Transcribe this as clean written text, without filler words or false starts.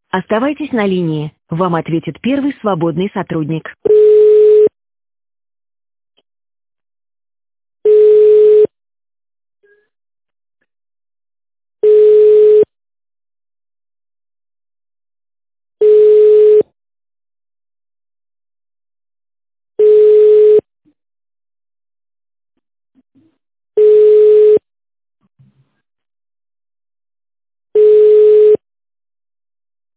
Оставайтесь на линии. Вам ответит первый свободный сотрудник.